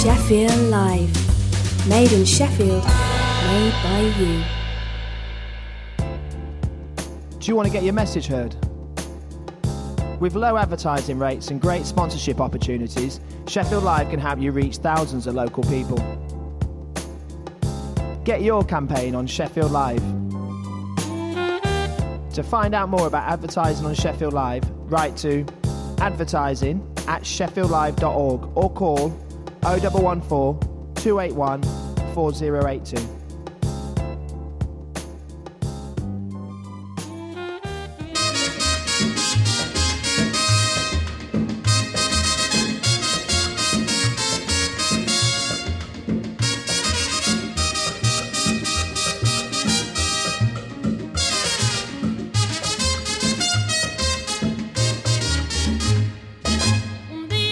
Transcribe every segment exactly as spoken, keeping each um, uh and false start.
Sheffield Live. Made in Sheffield, made by you. Do you want to get your message heard? With low advertising rates and great sponsorship opportunities, Sheffield Live can help you reach thousands of local people. Get your campaign on Sheffield Live. To find out more about advertising on Sheffield Live, write to advertising at sheffield live dot org or call oh one one four, two eight one, four oh eight two.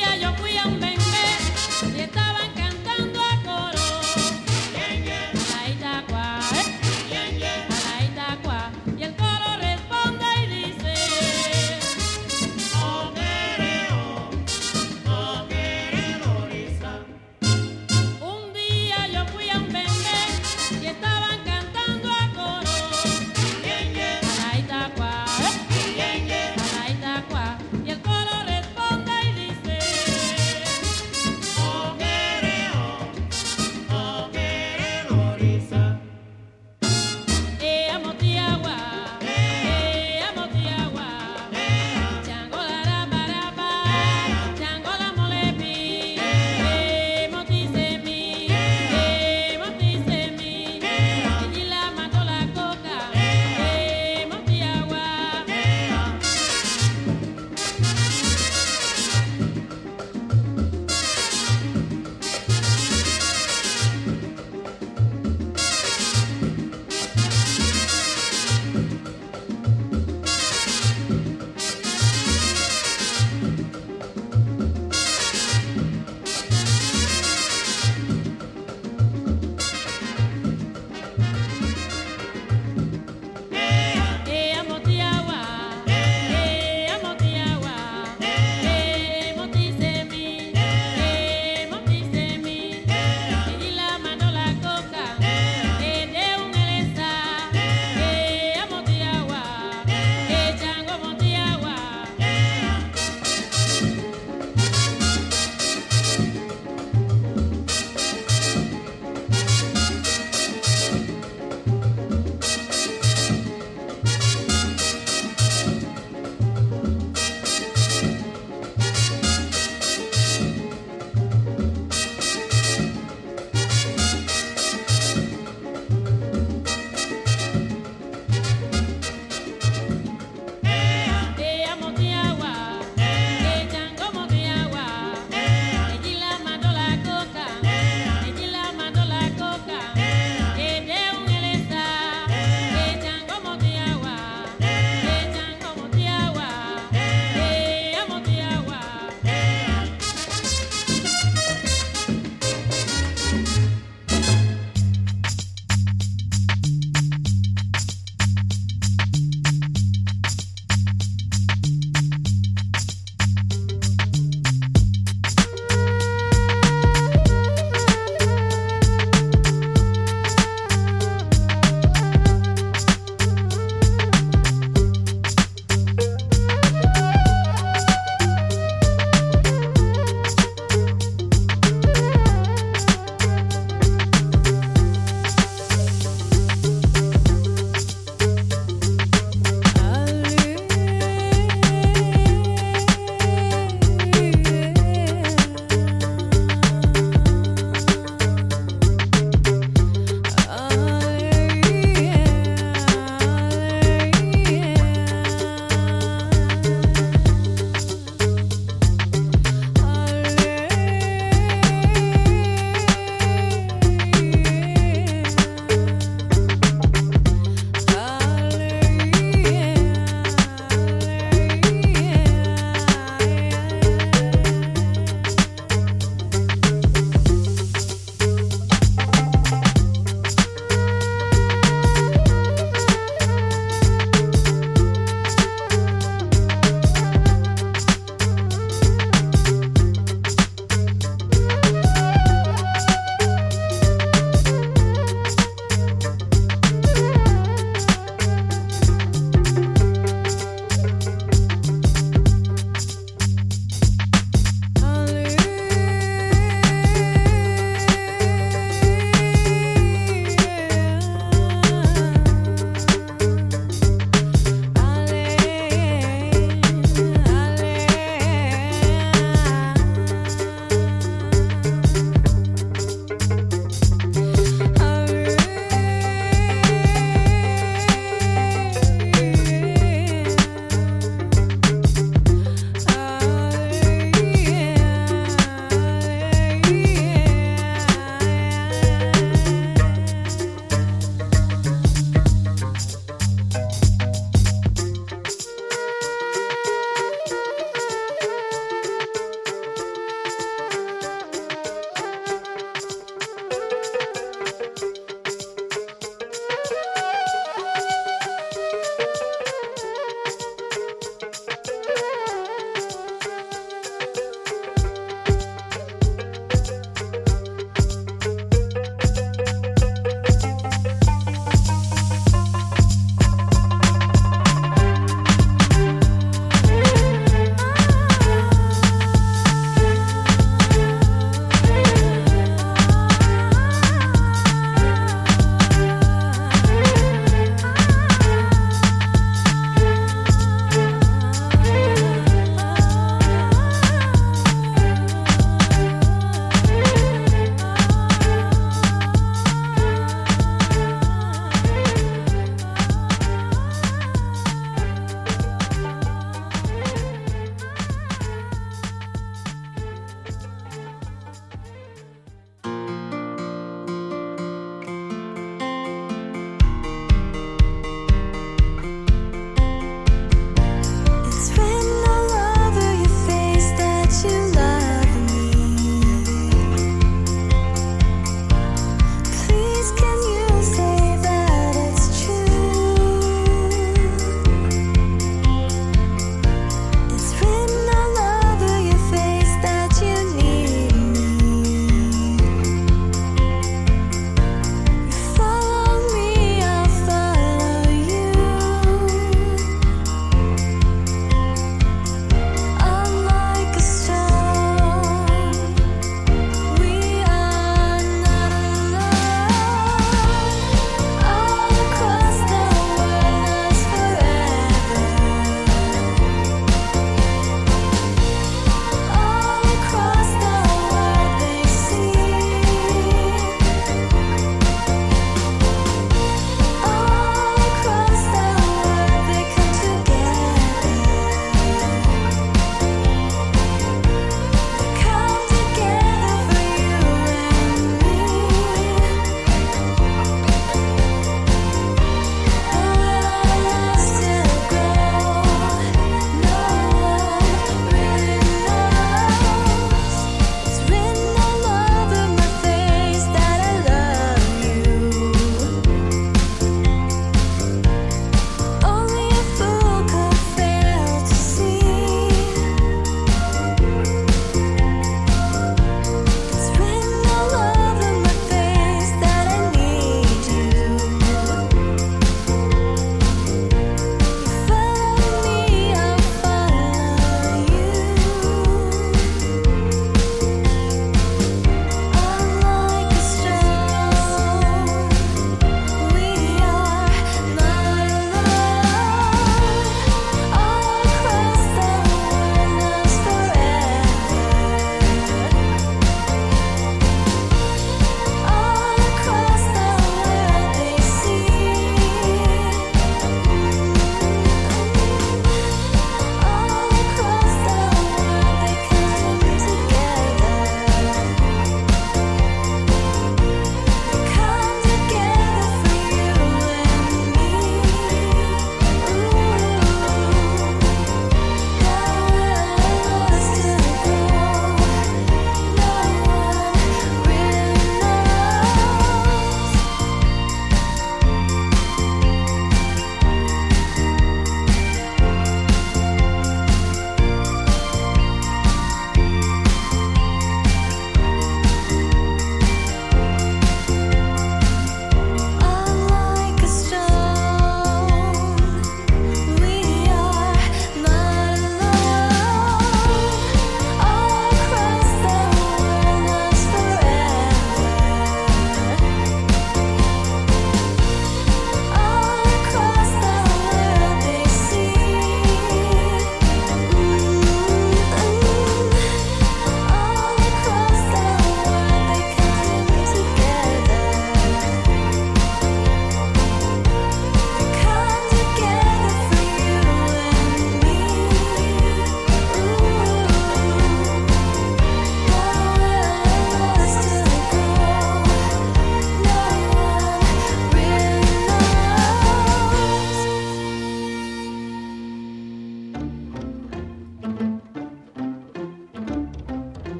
Ahí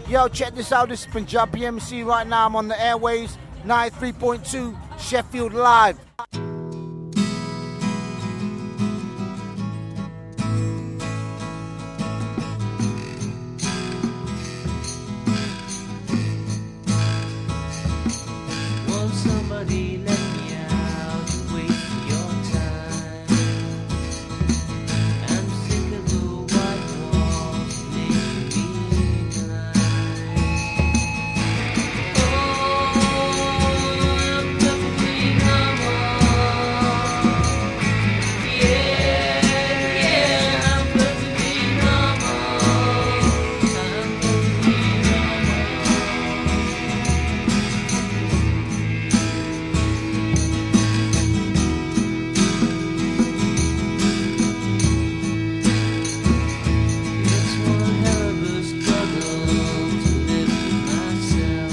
Yo, check this out. This is Punjabi M C. Right now I'm on the airwaves, ninety-three point two Sheffield Live. Won't somebody let me out and waste your time? I'm sick of the white walls making me blind. Oh, I'm perfectly normal. Yeah, yeah, I'm perfectly normal. I'm perfectly It's one hell of a struggle to live with myself.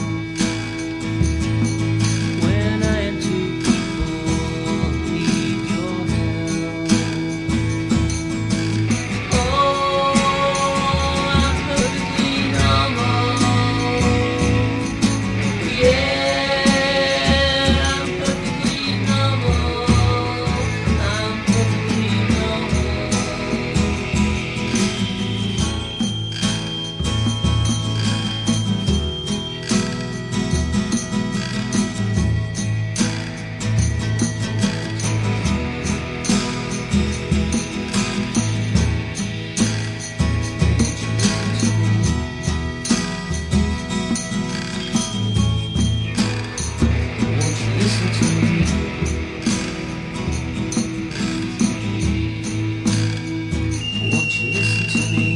When I am two people need your help. Oh, I'm perfectly normal. Yeah, I'm perfectly normal. I'm perfectly normal. Won't you listen to me? Won't you listen to me?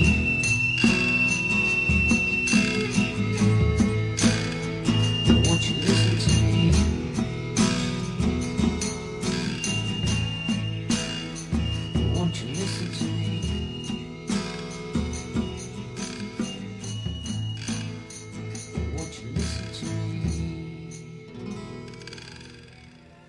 Won't you listen to me? Won't you listen to me? Won't you listen to me?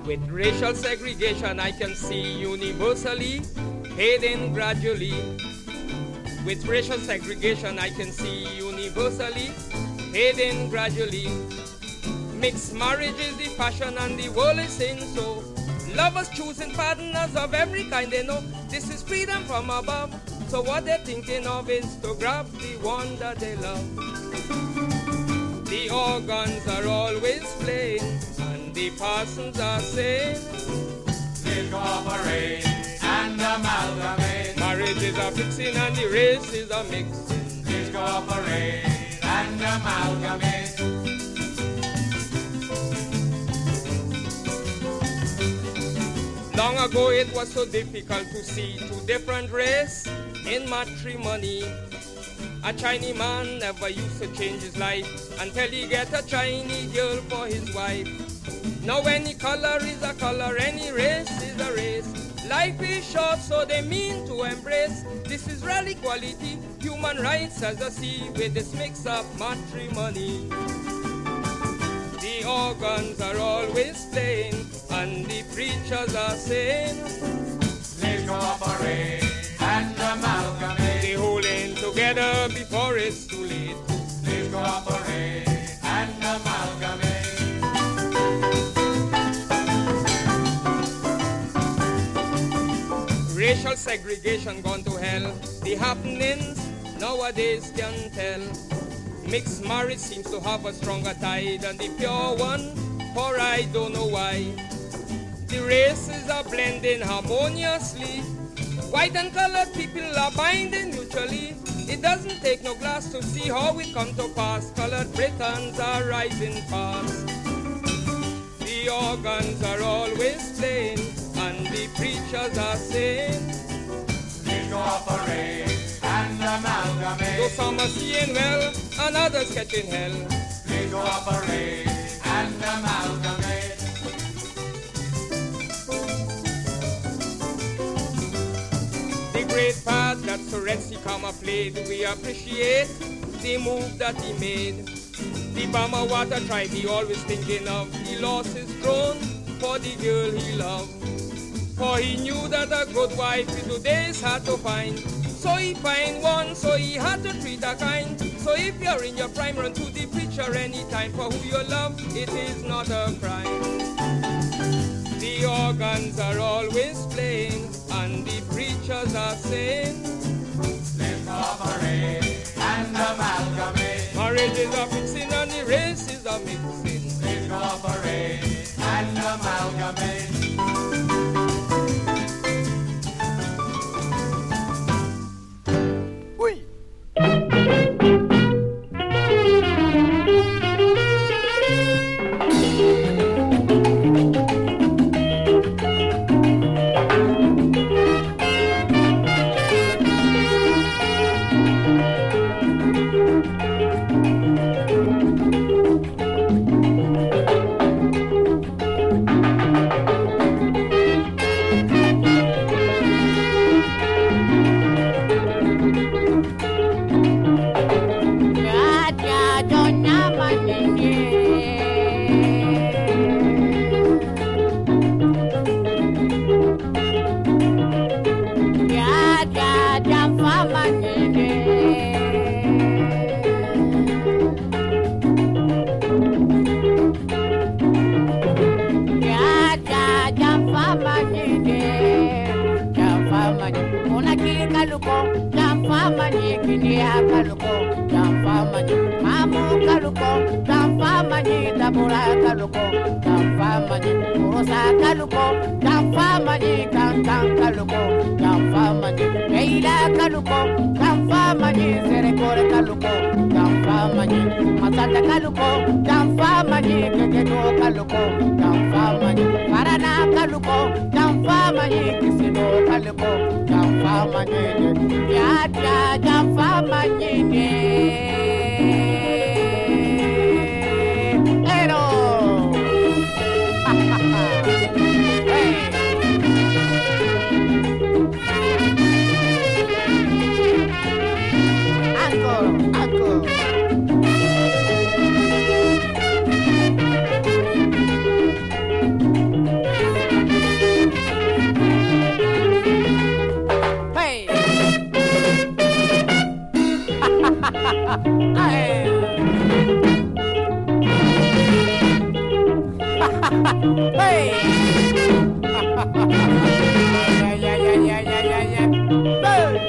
With racial segregation I can see universally fading gradually. With racial segregation I can see universally fading gradually. Mixed marriage is the fashion and the world is saying so. Lovers choosing partners of every kind they know. This is freedom from above. So what they're thinking of is to grab the one that they love. The organs are always playing and the parsons are saying, Let's cooperate and amalgamate. Marriages are fixing and the races are mixing. Let's cooperate and amalgamate. Long ago it was so difficult to see two different races in matrimony. A Chinese man never used to change his life until he get a Chinese girl for his wife. Now any color is a color, any race is a race. Life is short, so they mean to embrace. This is real equality, human rights as a sea with this mix-up matrimony. The organs are always playing and the preachers are saying, Let's cooperate and amalgamate. They holding together before it's too late. Let's cooperate and amalgamate. Racial segregation gone to hell. The happenings nowadays can tell. Mixed marriage seems to have a stronger tie than the pure one, for I don't know why. The races are blending harmoniously. White and colored people are binding mutually. It doesn't take no glass to see how it come to pass. Colored Britons are rising fast. The organs are always playing and the preachers are saying, Let's cooperate and amalgamate. though some are seeing well and others catching hell. Let's cooperate and amalgamate. The great part that Sorensi Kama played, we appreciate the move that he made. The Bama Water tribe he always thinking of. He lost his throne for the girl he loved. For he knew that a good wife in today's hard to find. So he find one, so he had to treat her kind. So if you're in your prime, run to the preacher anytime. For who you love, it is not a crime. The organs are always playing and the preachers are saying, Let's cooperate and amalgamate. marriages are fixing and the races are mixing. Let's cooperate and amalgamate. Hey! Yeah, yeah, yeah, yeah, yeah, yeah, yeah. Hey!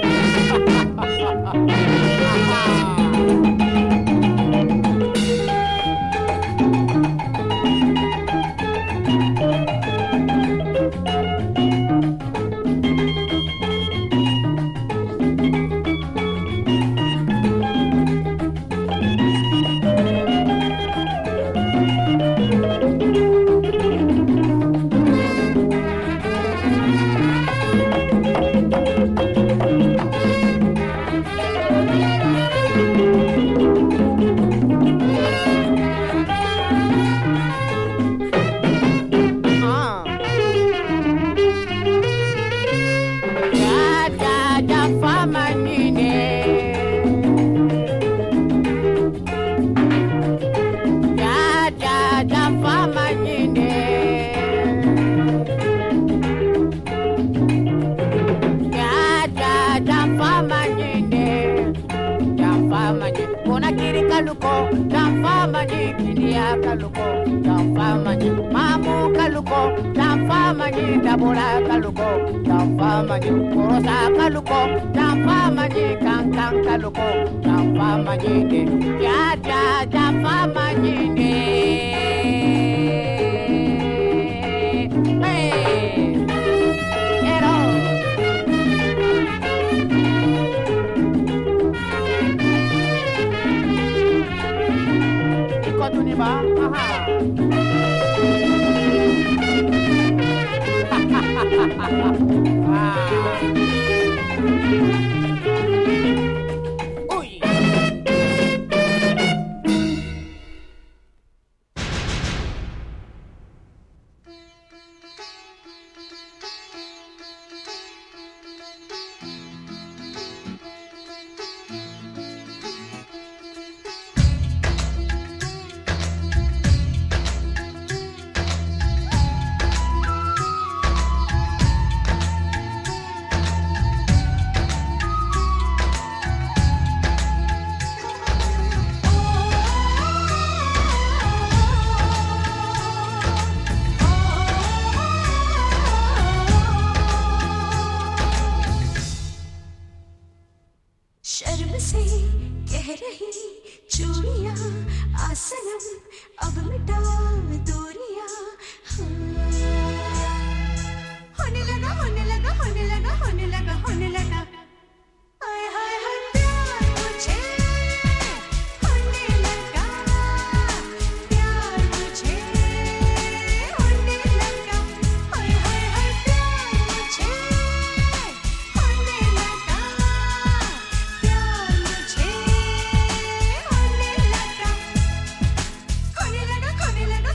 Hoने लगा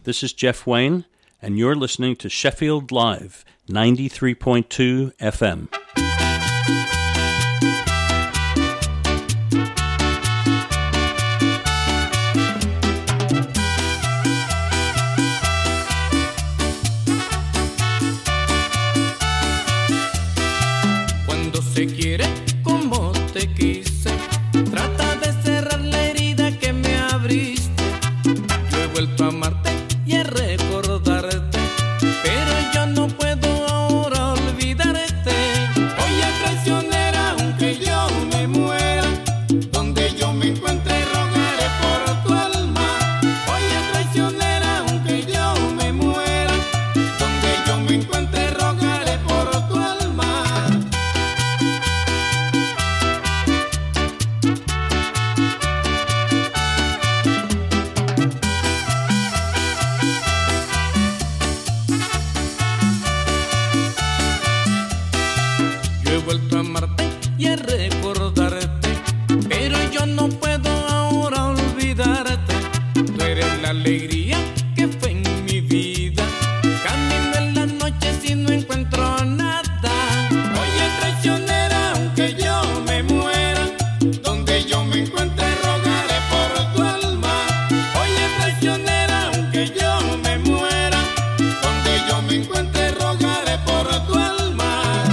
This is Jeff Wayne, and you're listening to Sheffield Live, ninety-three point two F M. Cuando se quiere como te quise, trata de cerrar la herida que me abriste. Yo he vuelto a amarte y a recordarte, pero yo no puedo ahora olvidarte. Oye, traicionera, aunque yo me muera, donde yo me encuentre rogaré por tu alma. Oye, traicionera, aunque yo me muera, donde yo me encuentre rogaré por tu alma. Yo he vuelto a amarte y a recordarte, pero yo no puedo ahora olvidarte. Tú eres la alegría que fue en mi vida. Camino en las noches y no encuentro nada. Oye, traicionera, aunque yo me muera, donde yo me encuentre rogaré por tu alma. Oye, traicionera, aunque yo me muera, donde yo me encuentre rogaré por tu alma.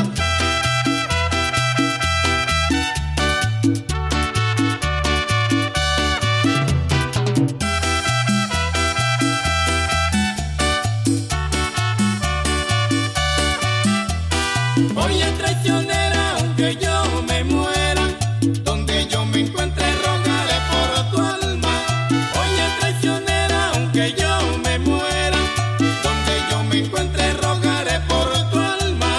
Oye, traicionera, aunque yo me muera, donde yo me encuentre rogaré por tu alma. Oye, traicionera, aunque yo me muera, donde yo me encuentre rogaré por tu alma.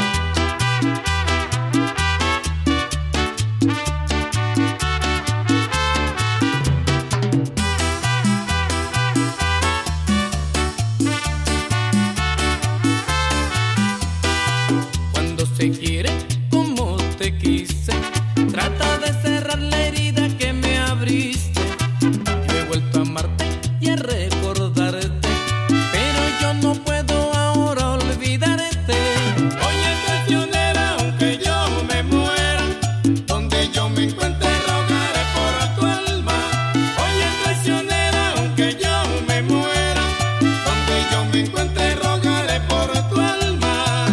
Cuando se quiere como te quise, trata de cerrar la herida que me abriste. Yo he vuelto a amarte y a recordarte, pero yo no puedo ahora olvidarte. Oye, traicionera, aunque yo me muera, donde yo me encuentre rogaré por tu alma. Oye, traicionera, aunque yo me muera, donde yo me encuentre rogaré por tu alma.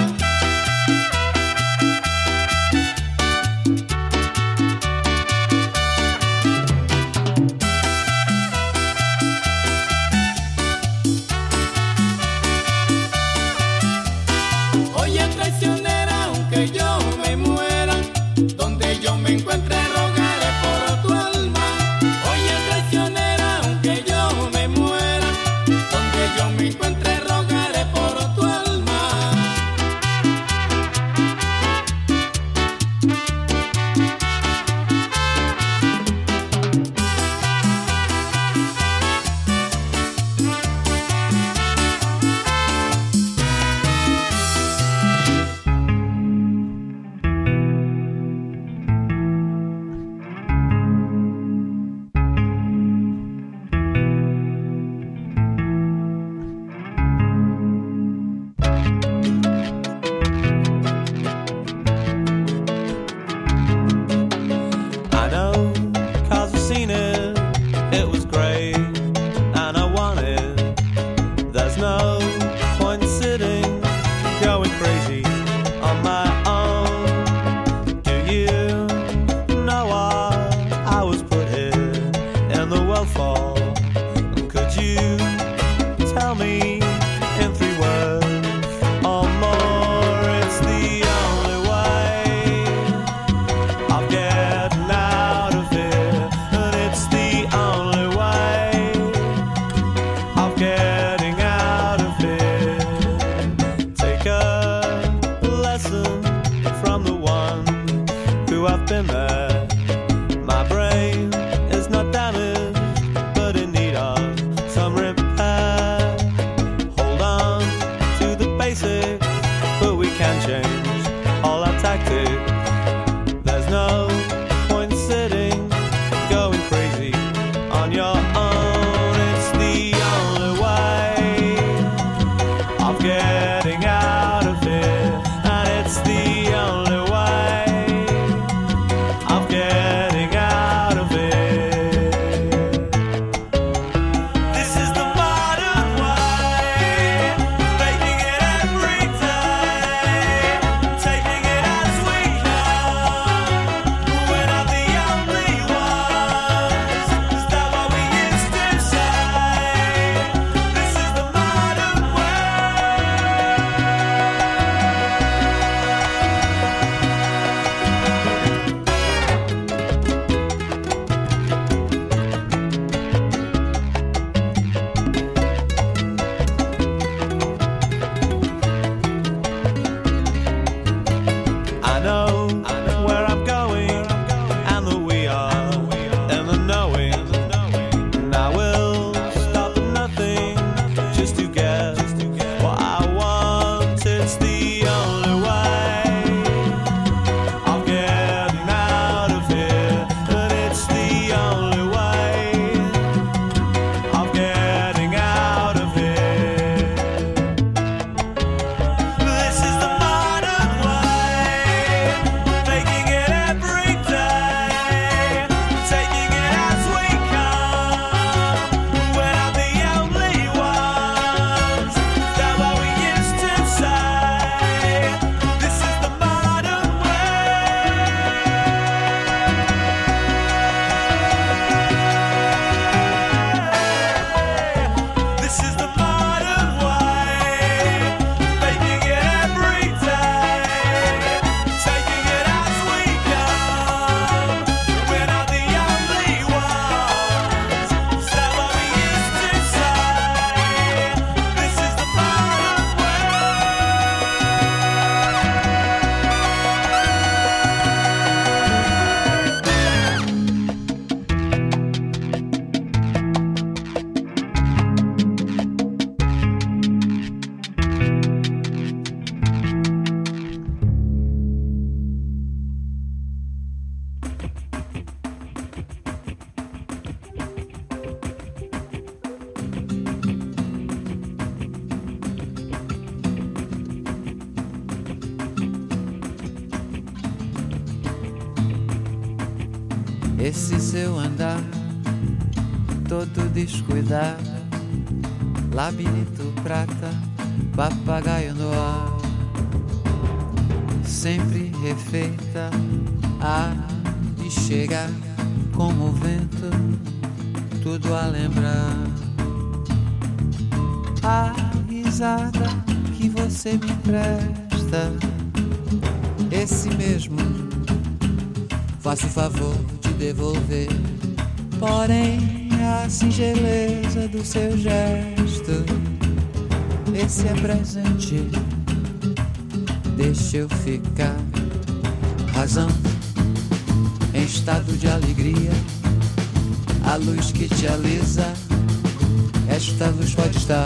Oye, traicionera, aunque yo me muera, donde yo me encuentre rogaré por tu alma. Oye, traicionera, aunque yo me muera, donde yo me encuentre rogaré por tu alma. I know, cause I've seen it, it was great, and I want it. There's no point sitting, going crazy on my own. Do you know what I was put here in the world for? Could you tell me in three words or more? It's the only way of getting out of here, and it's the only way of getting out of here. Take a lesson from the one who have been there. My brain is not damaged, but in need of some repair. Hold on to the basics, but we can change all our tactics. There's no point sitting, going crazy on your own. It's the only way it's the only way of getting out of here. And it's the only way of getting out of here. This is the modern way, making it every day, taking it as we come. We're not the only ones. That's what we used to say. This is the modern way. This is the modern way, making it every day, taking it as we come. We're not the only ones. That's what we used to say. This is the modern Esse seu andar todo descuidado, labirinto prata, papagaio no ar, sempre refeita, há de chegar como o vento, tudo a lembrar. A risada que você me empresta, esse mesmo, faço o favor de devolver. Porém, a singeleza do seu gesto, esse é presente, deixa eu ficar. Razão, em estado de alegria, a luz que te alisa, esta luz pode estar.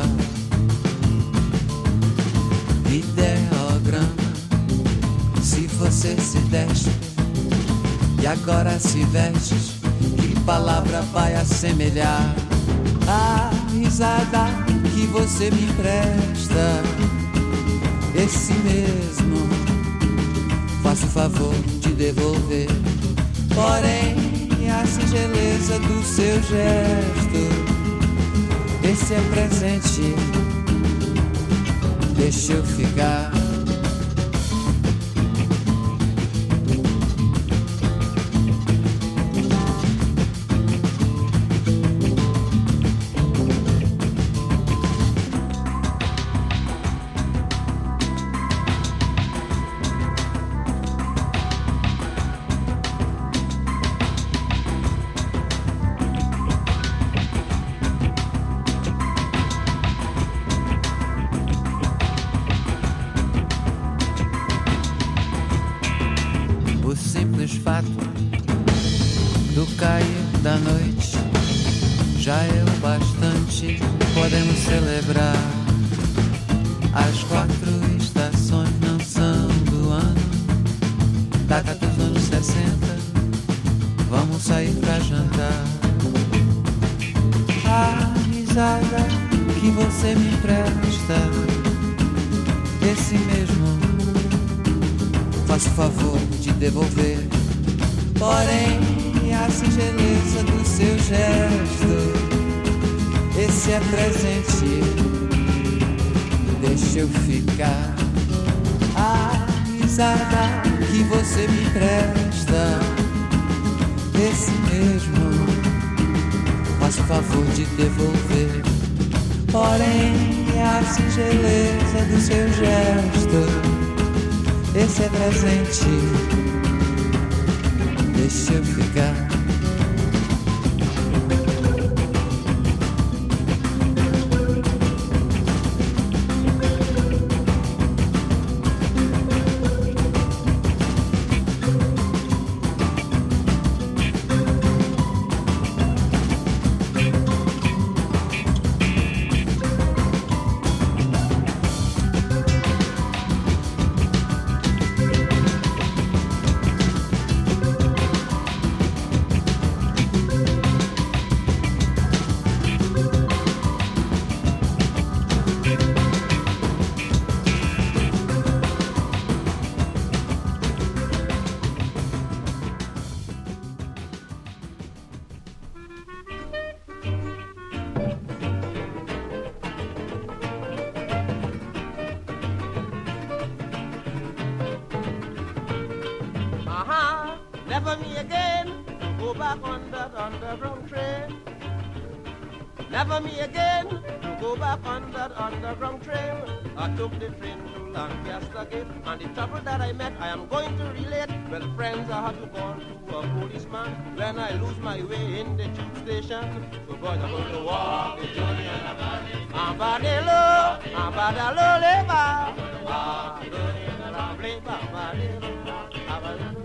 Ideograma, se você se despe e agora se veste, que palavra vai assemelhar a risada que você me empresta? Esse mesmo, faço o favor de devolver. Porém, a singeleza do seu gesto, esse é presente, deixa eu ficar. Do cair da noite já é o bastante, podemos celebrar. As quatro estações não são do ano, data dos anos sessenta, vamos sair pra jantar. A risada que você me empresta, esse mesmo, faço o favor de devolver. Porém, a singeleza do seu gesto, esse é presente, deixa eu ficar. A risada que você me empresta, esse mesmo, faço o favor de devolver. Porém, a singeleza do seu gesto, esse é presente, deixa eu ficar. Never me again to go back on that underground train. Never me again to go back on that underground train. I took the train to Lancaster Gate, and the trouble that I met I am going to relate. Well, friends, I had to call to a policeman when I lose my way in the tube station. So boys, I'm going to walk the journey and I'm badelo, I'm badalo leva, ah, leva, badelo.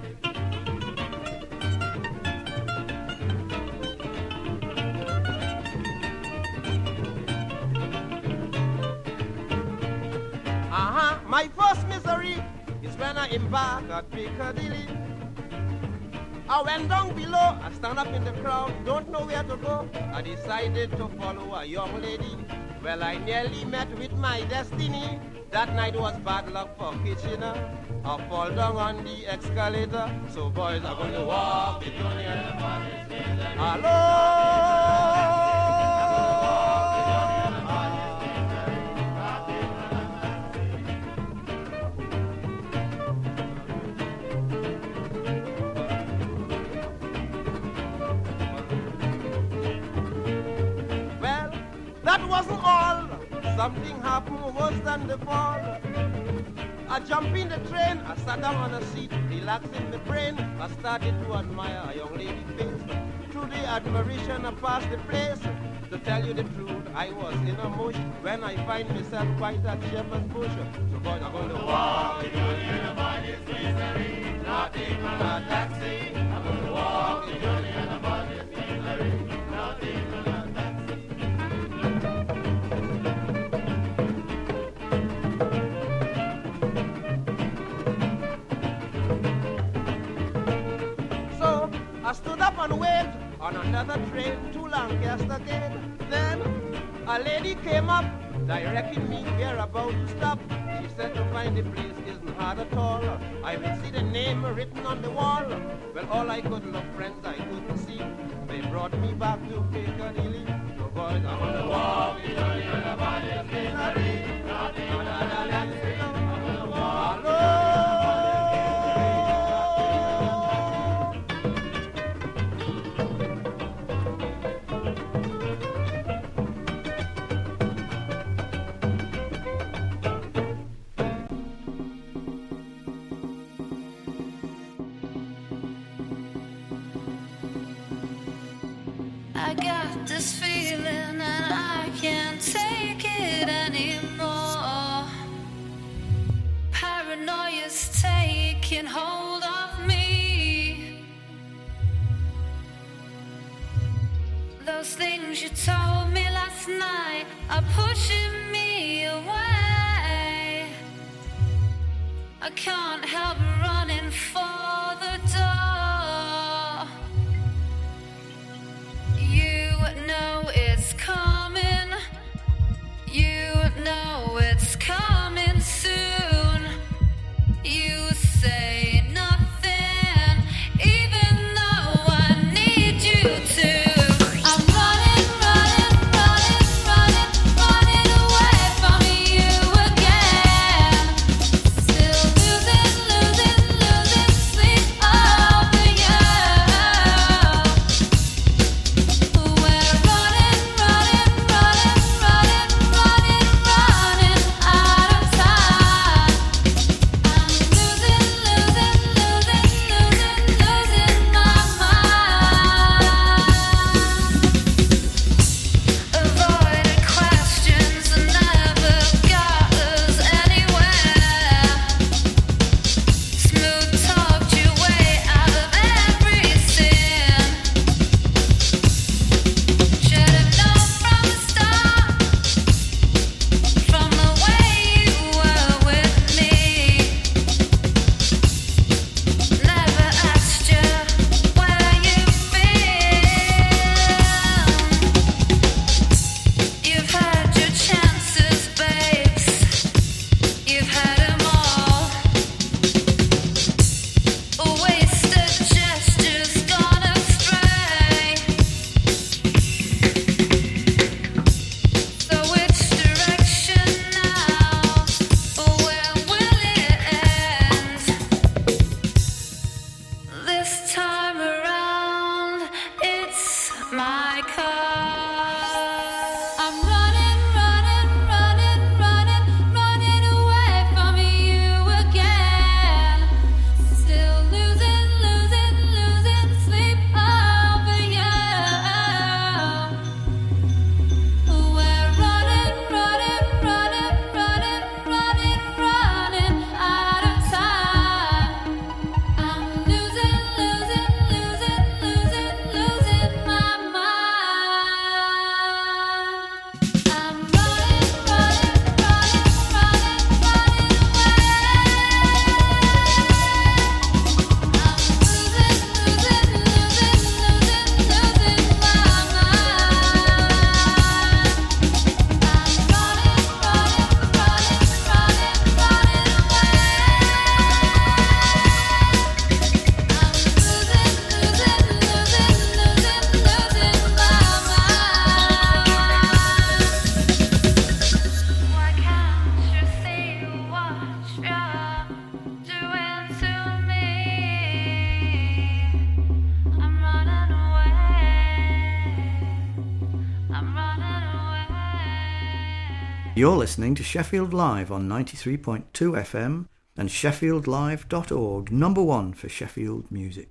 Uh-huh. My first misery is when I embark at Piccadilly. I went down below, I stand up in the crowd, don't know where to go. I decided to follow a young lady. Well, I nearly met with my destiny. That night was bad luck for Kitchener. I fall down on the escalator. So boys are going to walk the journey and the party. Hello. That wasn't all. Something happened worse than the fall. I jumped in the train, I sat down on a seat, relaxing the brain. I started to admire a young lady's face. Through the admiration I passed the place. To tell you the truth, I was in a mush when I find myself quite at Shepherd's Bush. So boys, I'm going to walk the journey and avoid this misery. Not taking a taxi. I'm going to walk the journey and avoid this misery. Not taking a taxi. I stood up and waited on another train to Lancaster Gate. Then a lady came up, directing me where about to stop. She said to find the place isn't hard at all. I will see the name written on the wall. Well, all I could look, friends, I couldn't see. They brought me back to Piccadilly. So boys, I'm on the walk, the journey and the body is misery. Nothing but a taxi. I'm on the walk. Hello. I got this feeling and I can't take it anymore. Paranoia's taking hold of me. Those things you told me last night are pushing me away. I can't help running for the door. You know it's coming. You know it's coming soon. You say nothing, even though I need you to. I'm running, running, running, running, running away from you again. Still losing, losing. You're listening to Sheffield Live on ninety-three point two F M and sheffield live dot org, number one for Sheffield music.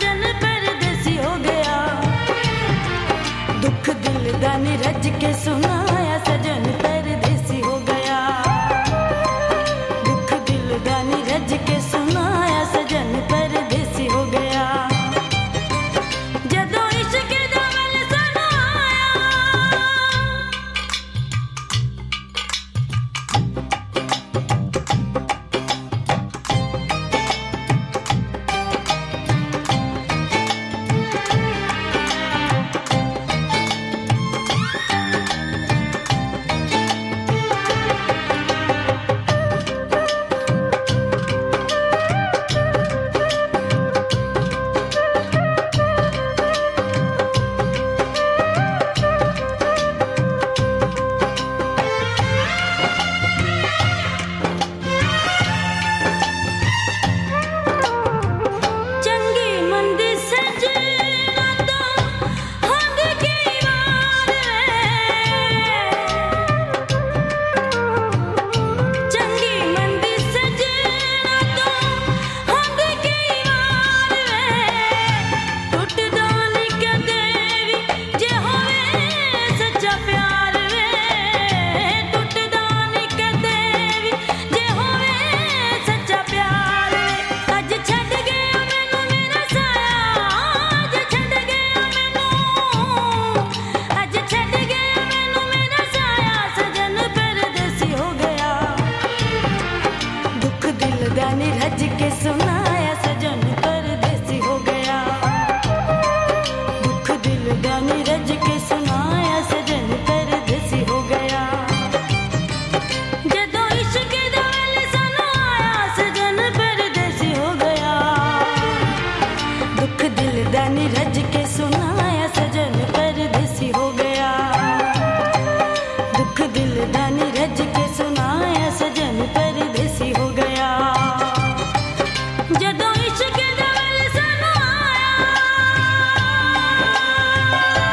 दुख दिल दा नी रज के सुना